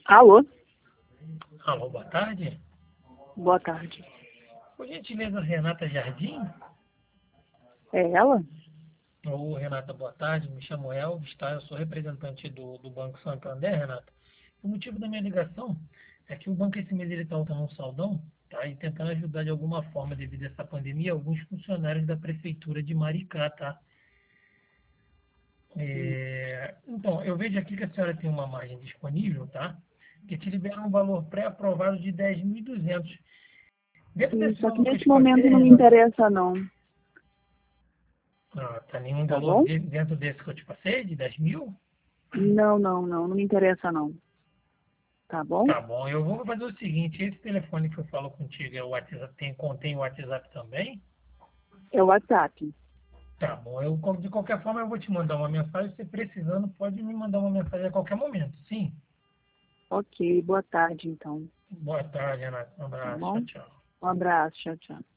Alô? Alô, boa tarde. Boa tarde. Por gentileza, Renata Jardim? É ela? Ô, Renata, boa tarde. Me chamo Elvis, tá? Eu sou representante do Banco Santander, Renata. O motivo da minha ligação é que o banco esse mês ele está usando um saldão, tá? E tentando ajudar de alguma forma, devido a essa pandemia, alguns funcionários da Prefeitura de Maricá, tá? Então, eu vejo aqui que a senhora tem uma margem disponível, tá? Que te libera um valor pré-aprovado de 10.200. Dentro Sim, desse só que valor que eu nesse te passei, momento não me Renata, interessa não, ah, tá nenhum tá valor bom? dentro desse que eu te passei, de 10.000? Não me interessa não, tá bom? Tá bom, eu vou fazer o seguinte, esse telefone que eu falo contigo é o WhatsApp, contém o WhatsApp também? É o WhatsApp. Tá bom, eu, de qualquer forma eu vou te mandar uma mensagem, se precisando pode me mandar uma mensagem a qualquer momento, sim? Ok, boa tarde então, Boa tarde, Renato, um tá abraço, tchau, bom? tchau. Um abraço, tchau, tchau.